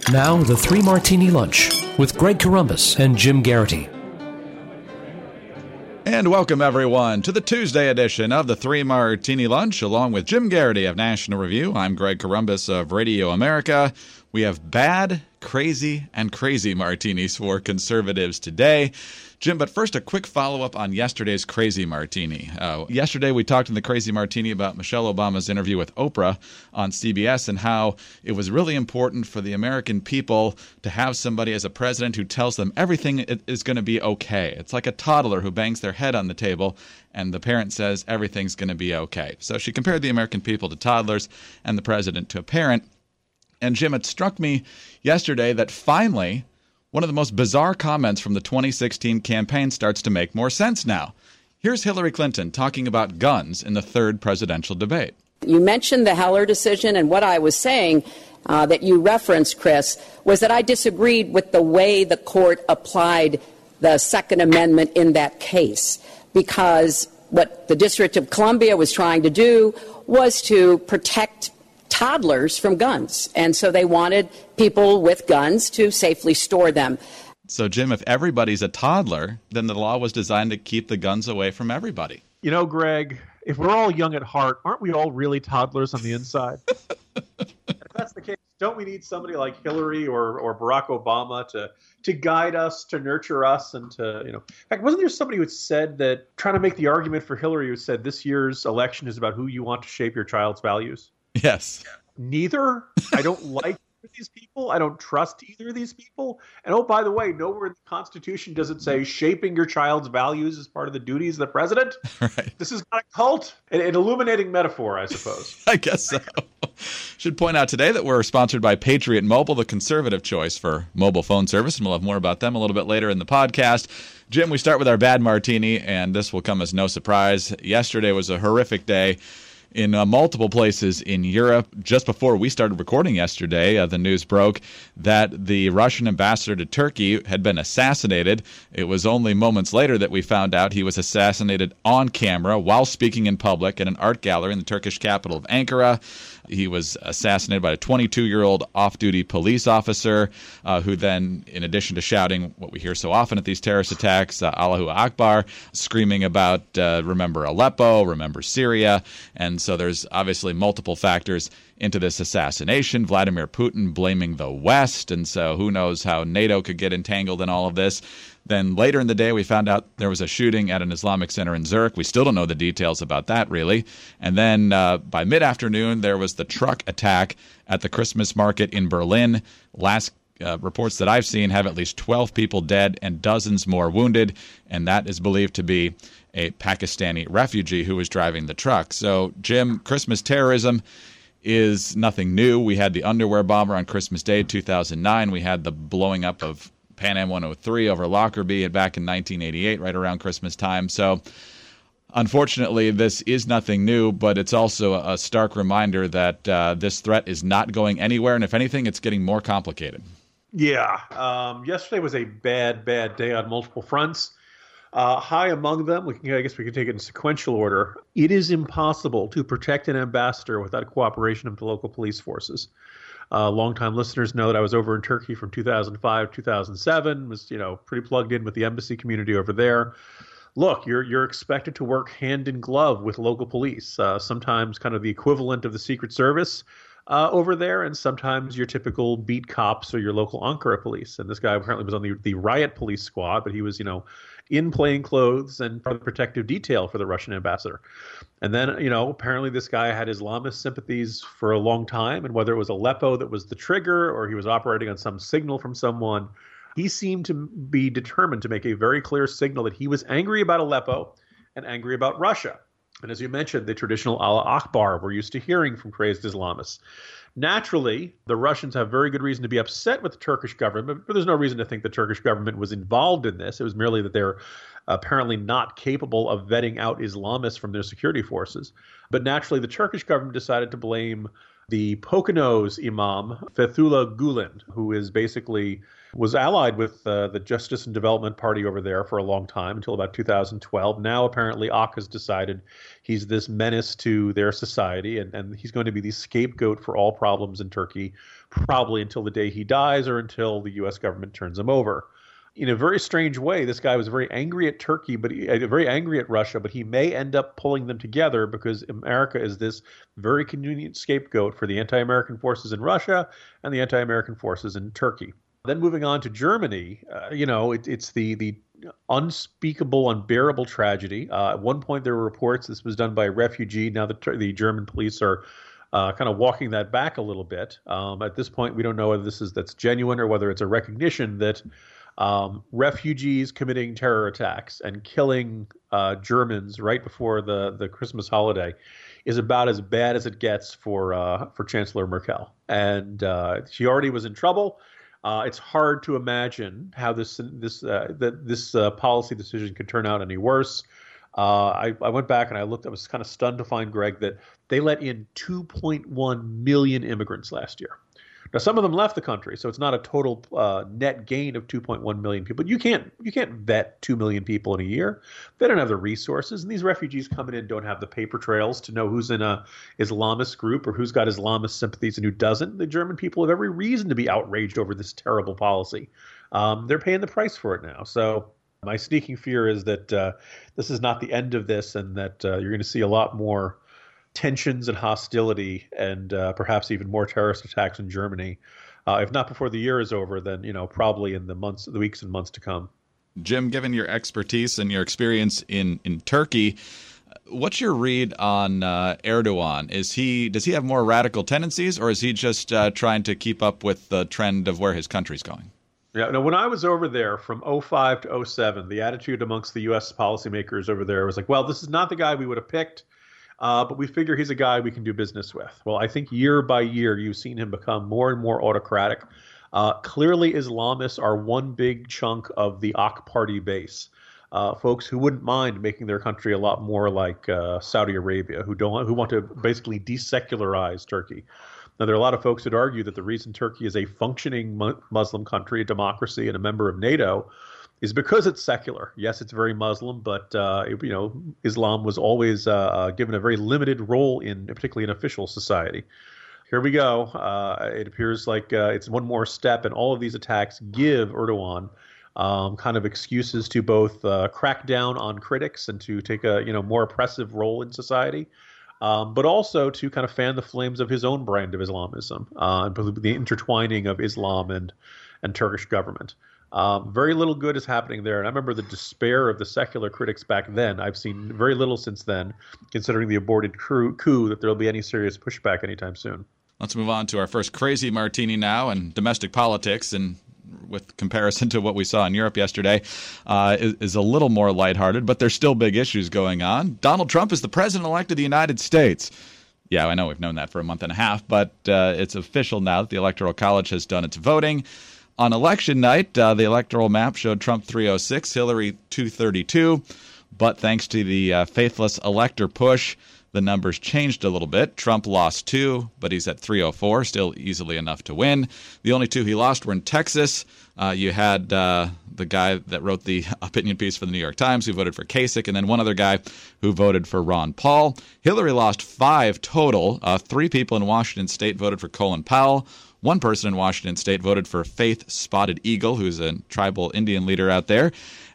Now, the Three Martini Lunch with Greg Corombos and Jim Garrity. And welcome, everyone, to the Tuesday edition of the Three Martini Lunch, along with Jim Garrity of National Review. I'm Greg Corombos of Radio America. We have bad, crazy, and crazy martinis for conservatives today. Jim, but first, a quick follow-up on yesterday's Crazy Martini. Yesterday, we talked in the Crazy Martini about Michelle Obama's interview with Oprah on CBS and how it was really important for the American people to have somebody as a president who tells them everything is going to be okay. It's like a toddler who bangs their head on the table and the parent says everything's going to be okay. So she compared the American people to toddlers and the president to a parent. And Jim, it struck me yesterday that finally one of the most bizarre comments from the 2016 campaign starts to make more sense now. Here's Hillary Clinton talking about guns in the third presidential debate. You mentioned the Heller decision, and what I was saying that you referenced, Chris, was that I disagreed with the way the court applied the Second Amendment in that case, because what the District of Columbia was trying to do was to protect toddlers from guns. And so they wanted people with guns to safely store them. So, Jim, if everybody's a toddler, then the law was designed to keep the guns away from everybody. You know, Greg, if we're all young at heart, aren't we all really toddlers on the inside? If that's the case, don't we need somebody like Hillary or Barack Obama to guide us, to nurture us, and to, in fact, wasn't there somebody who had said that, trying to make the argument for Hillary, who said this year's election is about who you want to shape your child's values? Yes. Neither. I don't like these people. I don't trust either of these people. And oh, by the way, nowhere in the Constitution does it say shaping your child's values is part of the duties of the president. Right. This is not a cult. An illuminating metaphor, I suppose. I guess so. Should point out today that we're sponsored by Patriot Mobile, the conservative choice for mobile phone service, and we'll have more about them a little bit later in the podcast. Jim, we start with our bad martini, and this will come as no surprise. Yesterday was a horrific day in multiple places in Europe. Just before we started recording yesterday, the news broke that the Russian ambassador to Turkey had been assassinated. It was only moments later that we found out he was assassinated on camera while speaking in public at an art gallery in the Turkish capital of Ankara. He was assassinated by a 22-year-old off-duty police officer who then, in addition to shouting what we hear so often at these terrorist attacks, Allahu Akbar, screaming about remember Aleppo, remember Syria. And so there's obviously multiple factors into this assassination. Vladimir Putin blaming the West, and so who knows how NATO could get entangled in all of this. Then later in the day, we found out there was a shooting at an Islamic center in Zurich. We still don't know the details about that, really. And then by mid-afternoon, there was the truck attack at the Christmas market in Berlin. Last reports that I've seen have at least 12 people dead and dozens more wounded, and that is believed to be a Pakistani refugee who was driving the truck. So, Jim, Christmas terrorism is nothing new. We had the underwear bomber on Christmas Day 2009. We had the blowing up of Pan Am 103 over Lockerbie back in 1988, right around Christmas time. So, unfortunately, this is nothing new, but it's also a stark reminder that this threat is not going anywhere, and if anything, it's getting more complicated. Yeah. Yesterday was a bad day on multiple fronts. High among them, I guess we can take it in sequential order. It is impossible to protect an ambassador without cooperation of the local police forces. Longtime listeners know that I was over in Turkey from 2005, 2007, was, pretty plugged in with the embassy community over there. Look, you're expected to work hand in glove with local police, sometimes kind of the equivalent of the Secret Service over there, and sometimes your typical beat cops or your local Ankara police. And this guy apparently was on the riot police squad, but he was, in plain clothes and part of the protective detail for the Russian ambassador. And then, apparently this guy had Islamist sympathies for a long time. And whether it was Aleppo that was the trigger or he was operating on some signal from someone, he seemed to be determined to make a very clear signal that he was angry about Aleppo and angry about Russia. And as you mentioned, the traditional Allah Akbar we're used to hearing from crazed Islamists. Naturally, the Russians have very good reason to be upset with the Turkish government, but there's no reason to think the Turkish government was involved in this. It was merely that they're apparently not capable of vetting out Islamists from their security forces. But naturally, the Turkish government decided to blame the Poconos imam, Fethullah Gulen, who is basically was allied with the Justice and Development Party over there for a long time, until about 2012. Now, apparently, AK has decided he's this menace to their society, and he's going to be the scapegoat for all problems in Turkey, probably until the day he dies or until the U.S. government turns him over. In a very strange way, this guy was very angry at Turkey, but very angry at Russia, but he may end up pulling them together because America is this very convenient scapegoat for the anti-American forces in Russia and the anti-American forces in Turkey. Then moving on to Germany, it's the unspeakable, unbearable tragedy. At one point, there were reports this was done by a refugee. Now the German police are kind of walking that back a little bit. At this point, we don't know whether that's genuine or whether it's a recognition that refugees committing terror attacks and killing Germans right before the Christmas holiday is about as bad as it gets for Chancellor Merkel. And she already was in trouble. It's hard to imagine how this policy decision could turn out any worse. I went back and I looked. I was kind of stunned to find, Greg, that they let in 2.1 million immigrants last year. Now, some of them left the country, so it's not a total net gain of 2.1 million people. You can't vet 2 million people in a year. They don't have the resources, and these refugees coming in don't have the paper trails to know who's in a Islamist group or who's got Islamist sympathies and who doesn't. The German people have every reason to be outraged over this terrible policy. They're paying the price for it now. So my sneaking fear is that this is not the end of this, and that you're going to see a lot more tensions and hostility and perhaps even more terrorist attacks in Germany. If not before the year is over, then, probably in the weeks and months to come. Jim, given your expertise and your experience in Turkey, what's your read on Erdogan? Does he have more radical tendencies, or is he just trying to keep up with the trend of where his country's going? Yeah, no, when I was over there from 2005 to 2007, the attitude amongst the U.S. policymakers over there was like, well, this is not the guy we would have picked. But we figure he's a guy we can do business with. Well, I think year by year, you've seen him become more and more autocratic. Clearly, Islamists are one big chunk of the AK party base. Folks who wouldn't mind making their country a lot more like Saudi Arabia, who want to basically desecularize Turkey. Now, there are a lot of folks that argue that the reason Turkey is a functioning Muslim country, a democracy, and a member of NATO is because it's secular. Yes, it's very Muslim, but Islam was always given a very limited role particularly in official society. Here we go. It appears like it's one more step, and all of these attacks give Erdogan kind of excuses to both crack down on critics and to take a more oppressive role in society, but also to kind of fan the flames of his own brand of Islamism, and the intertwining of Islam and Turkish government. Very little good is happening there. And I remember the despair of the secular critics back then. I've seen very little since then, considering the aborted coup, that there'll be any serious pushback anytime soon. Let's move on to our first crazy martini now, and domestic politics, and with comparison to what we saw in Europe yesterday, is a little more lighthearted, but there's still big issues going on. Donald Trump is the president-elect of the United States. Yeah, I know we've known that for a month and a half, but it's official now that the Electoral College has done its voting. On election night, the electoral map showed Trump 306, Hillary 232, but thanks to the faithless elector push, the numbers changed a little bit. Trump lost 2, but he's at 304, still easily enough to win. The only 2 he lost were in Texas. You had the guy that wrote the opinion piece for the New York Times who voted for Kasich, and then one other guy who voted for Ron Paul. Hillary lost 5 total. 3 people in Washington State voted for Colin Powell. One person in Washington State voted for Faith Spotted Eagle, who's a tribal Indian leader out there.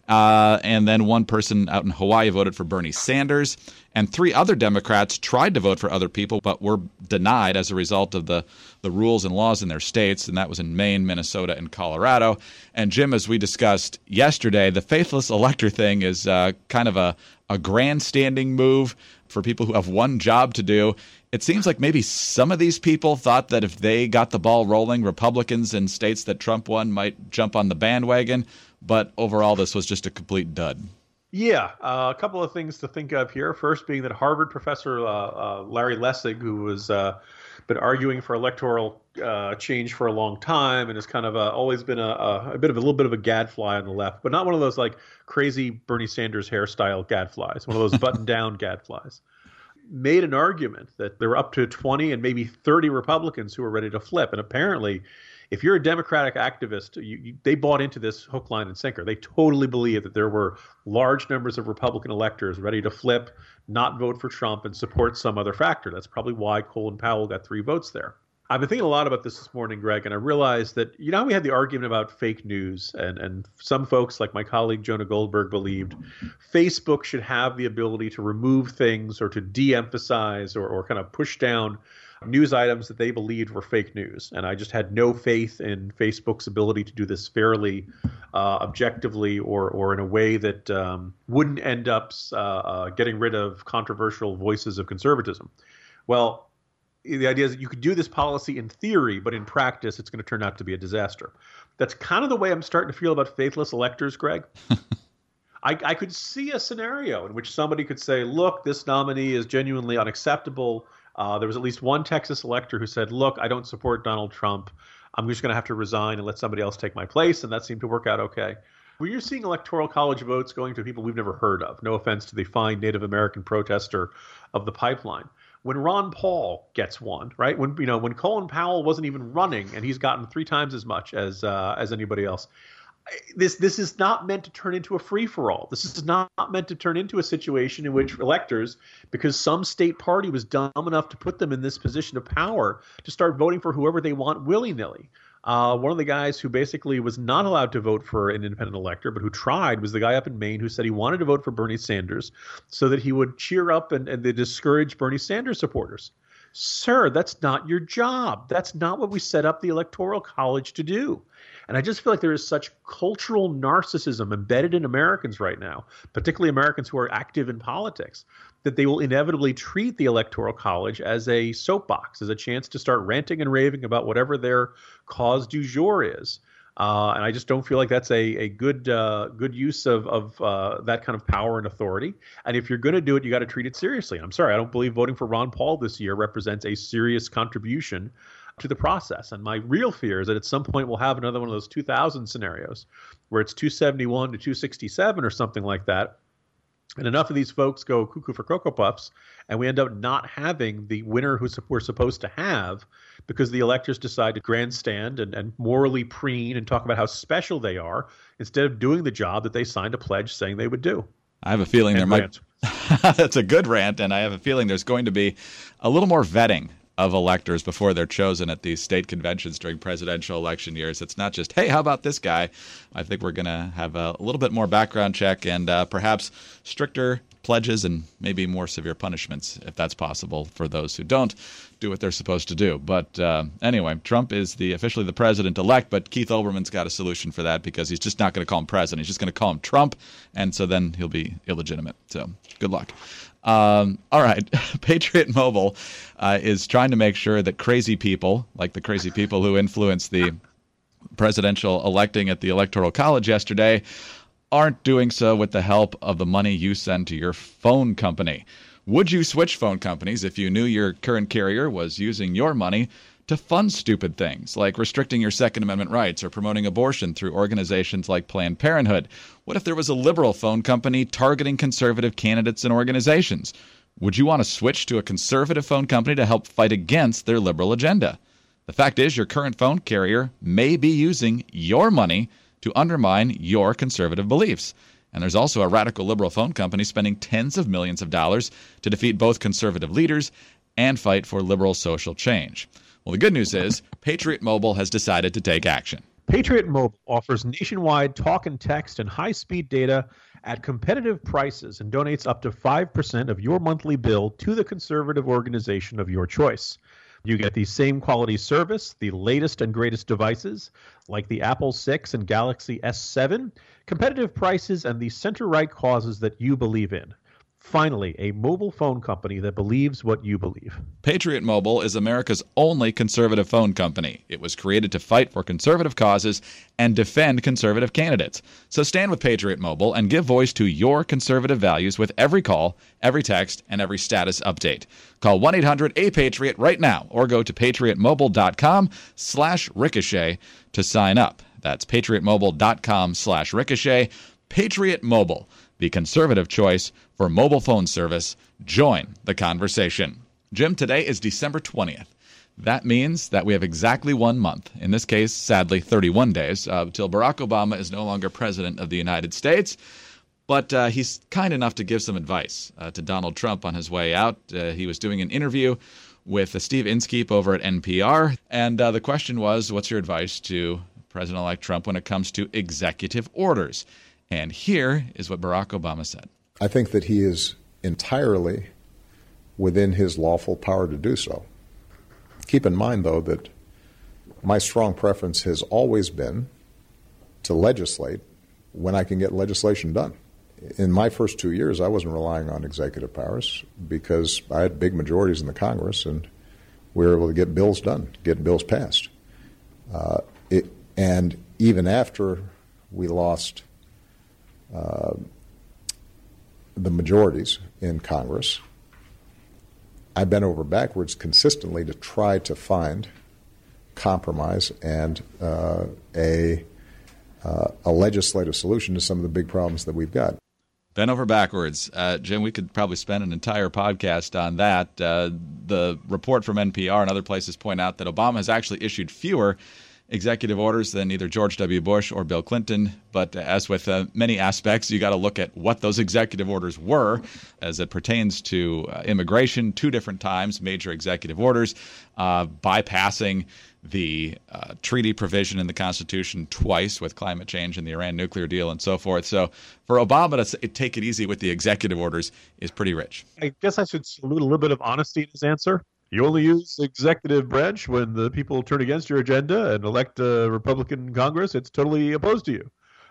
And then one person out in Hawaii voted for Bernie Sanders. And 3 other Democrats tried to vote for other people, but were denied as a result of the rules and laws in their states. And that was in Maine, Minnesota, and Colorado. And Jim, as we discussed yesterday, the faithless elector thing is kind of a grandstanding move for people who have one job to do. It seems like maybe some of these people thought that if they got the ball rolling, Republicans in states that Trump won might jump on the bandwagon. But overall, this was just a complete dud. Yeah, a couple of things to think of here. First being that Harvard professor Larry Lessig, who has been arguing for electoral change for a long time and has kind of always been a little bit of a gadfly on the left, but not one of those like crazy Bernie Sanders hairstyle gadflies, one of those button-down gadflies. made an argument that there were up to 20 and maybe 30 Republicans who were ready to flip. And apparently, if you're a Democratic activist, they bought into this hook, line, and sinker. They totally believe that there were large numbers of Republican electors ready to flip, not vote for Trump, and support some other factor. That's probably why Colin Powell got 3 votes there. I've been thinking a lot about this morning, Greg, and I realized that, we had the argument about fake news, and some folks like my colleague Jonah Goldberg believed Facebook should have the ability to remove things or to de-emphasize or kind of push down news items that they believed were fake news. And I just had no faith in Facebook's ability to do this fairly, objectively, or in a way that wouldn't end up getting rid of controversial voices of conservatism. Well, the idea is that you could do this policy in theory, but in practice, it's going to turn out to be a disaster. That's kind of the way I'm starting to feel about faithless electors, Greg. I could see a scenario in which somebody could say, look, this nominee is genuinely unacceptable. There was at least one Texas elector who said, look, I don't support Donald Trump. I'm just going to have to resign and let somebody else take my place. And that seemed to work out okay. When you're seeing Electoral College votes going to people we've never heard of, no offense to the fine Native American protester of the pipeline. When Ron Paul gets one, right? When Colin Powell wasn't even running and he's gotten 3 times as much as anybody else. This is not meant to turn into a free-for-all. This is not meant to turn into a situation in which electors, because some state party was dumb enough to put them in this position of power, to start voting for whoever they want willy-nilly. One of the guys who basically was not allowed to vote for an independent elector, but who tried, was the guy up in Maine who said he wanted to vote for Bernie Sanders so that he would cheer up and discourage Bernie Sanders supporters. Sir, that's not your job. That's not what we set up the Electoral College to do. And I just feel like there is such cultural narcissism embedded in Americans right now, particularly Americans who are active in politics, that they will inevitably treat the Electoral College as a soapbox, as a chance to start ranting and raving about whatever their cause du jour is. And I just don't feel like that's a good use of that kind of power and authority. And if you're going to do it, you got to treat it seriously. I'm sorry, I don't believe voting for Ron Paul this year represents a serious contribution to the process. And my real fear is that at some point we'll have another one of those 2000 scenarios where it's 271 to 267 or something like that. And enough of these folks go cuckoo for Cocoa Puffs, and we end up not having the winner who we're supposed to have because the electors decide to grandstand and morally preen and talk about how special they are instead of doing the job that they signed a pledge saying they would do. I have a feeling there might – that's a good rant, and I have a feeling there's going to be a little more vetting of electors before they're chosen at these state conventions during presidential election years. It's not just, hey, how about this guy? I think we're going to have a little bit more background check and perhaps stricter pledges and maybe more severe punishments, if that's possible, for those who don't do what they're supposed to do. But anyway, Trump is officially the president-elect, but Keith Olbermann's got a solution for that because he's just not going to call him president. He's just going to call him Trump, and so then he'll be illegitimate. So good luck. All right. Patriot Mobile is trying to make sure that crazy people, like the crazy people who influenced the presidential electing at the Electoral College yesterday, aren't doing so with the help of the money you send to your phone company. Would you switch phone companies if you knew your current carrier was using your money to fund stupid things like restricting your Second Amendment rights or promoting abortion through organizations like Planned Parenthood? What if there was a liberal phone company targeting conservative candidates and organizations? Would you want to switch to a conservative phone company to help fight against their liberal agenda? The fact is, your current phone carrier may be using your money to undermine your conservative beliefs. And there's also a radical liberal phone company spending tens of millions of dollars to defeat both conservative leaders and fight for liberal social change. Well, the good news is Patriot Mobile has decided to take action. Patriot Mobile offers nationwide talk and text and high-speed data at competitive prices and donates up to 5% of your monthly bill to the conservative organization of your choice. You get the same quality service, the latest and greatest devices like the Apple 6 and Galaxy S7, competitive prices, and the center-right causes that you believe in. Finally, a mobile phone company that believes what you believe. Patriot Mobile is America's only conservative phone company. It was created to fight for conservative causes and defend conservative candidates. So stand with Patriot Mobile and give voice to your conservative values with every call, every text, and every status update. Call 1-800-A-PATRIOT right now or go to patriotmobile.com/ricochet to sign up. That's patriotmobile.com/ricochet. Patriot Mobile, the conservative choice for mobile phone service. Join the conversation. Jim, today is December 20th. That means that we have exactly 1 month, in this case, sadly, 31 days, till Barack Obama is no longer president of the United States. But he's kind enough to give some advice to Donald Trump on his way out. He was doing an interview with Steve Inskeep over at NPR, and the question was, what's your advice to President-elect Trump when it comes to executive orders? And here is what Barack Obama said. I think that he is entirely within his lawful power to do so. Keep in mind, though, that my strong preference has always been to legislate when I can get legislation done. In my first 2 years, I wasn't relying on executive powers because I had big majorities in the Congress, and we were able to get bills done, get bills passed. And even after we lost the majorities in Congress, I bent over backwards consistently to try to find compromise and a legislative solution to some of the big problems that we've got. Bent over backwards. Jim, we could probably spend an entire podcast on that. The report from NPR and other places point out that Obama has actually issued fewer executive orders than either George W. Bush or Bill Clinton. But as with many aspects, you got to look at what those executive orders were as it pertains to immigration. 2 different times, major executive orders, bypassing the treaty provision in the Constitution twice with climate change and the Iran nuclear deal and so forth. So for Obama to take it easy with the executive orders is pretty rich. I guess I should salute a little bit of honesty in his answer. You only use the executive branch when the people turn against your agenda and elect a Republican Congress. It's totally opposed to you.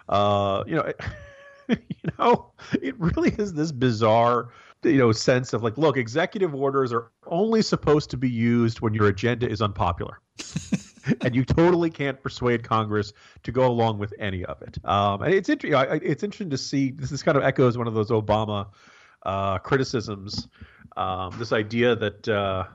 It really is this bizarre, sense of like, look, executive orders are only supposed to be used when your agenda is unpopular. And you totally can't persuade Congress to go along with any of it. And it's interesting to see. This kind of echoes one of those Obama criticisms. This idea that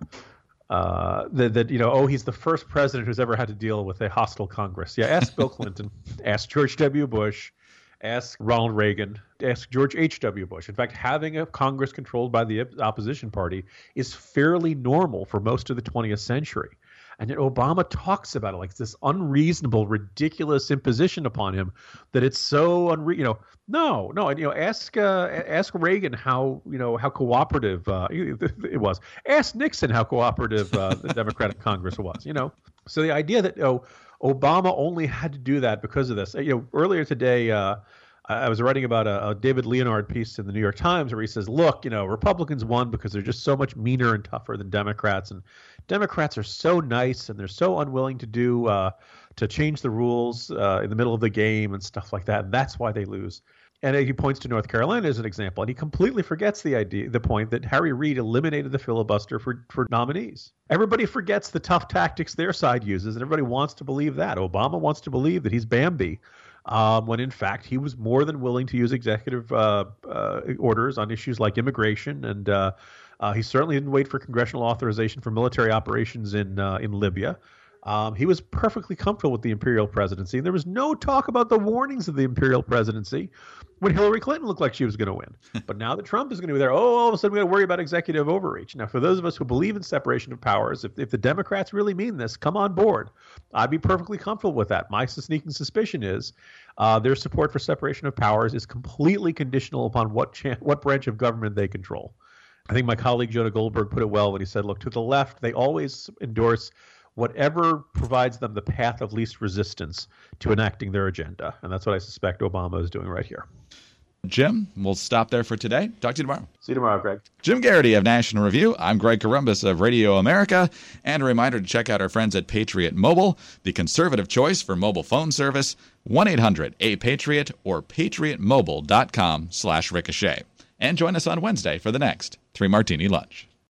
he's the first president who's ever had to deal with a hostile Congress. Yeah, ask Bill Clinton, ask George W. Bush, ask Ronald Reagan, ask George H.W. Bush. In fact, having a Congress controlled by the opposition party is fairly normal for most of the 20th century. And yet Obama talks about it like this unreasonable, ridiculous imposition upon him that it's so No. And ask Reagan how cooperative it was. Ask Nixon how cooperative the Democratic Congress was. So the idea that Obama only had to do that because of this. Earlier today, I was writing about a David Leonard piece in the New York Times where he says, look, Republicans won because they're just so much meaner and tougher than Democrats, and Democrats are so nice and they're so unwilling to change the rules in the middle of the game and stuff like that, and that's why they lose. And he points to North Carolina as an example, and he completely forgets the point that Harry Reid eliminated the filibuster for nominees. Everybody forgets the tough tactics their side uses, and everybody wants to believe that. Obama wants to believe that he's Bambi, when in fact he was more than willing to use executive orders on issues like immigration, and he certainly didn't wait for congressional authorization for military operations in Libya. He was perfectly comfortable with the imperial presidency. There was no talk about the warnings of the imperial presidency when Hillary Clinton looked like she was going to win. But now that Trump is going to be there, all of a sudden we're going to worry about executive overreach. Now, for those of us who believe in separation of powers, if the Democrats really mean this, come on board. I'd be perfectly comfortable with that. My sneaking suspicion is their support for separation of powers is completely conditional upon what branch of government they control. I think my colleague Jonah Goldberg put it well when he said, look, to the left, they always endorse whatever provides them the path of least resistance to enacting their agenda. And that's what I suspect Obama is doing right here. Jim, we'll stop there for today. Talk to you tomorrow. See you tomorrow, Greg. Jim Garrity of National Review. I'm Greg Corombos of Radio America. And a reminder to check out our friends at Patriot Mobile, the conservative choice for mobile phone service, 1-800-A-PATRIOT or patriotmobile.com/ricochet. And join us on Wednesday for the next 3 Martini Lunch.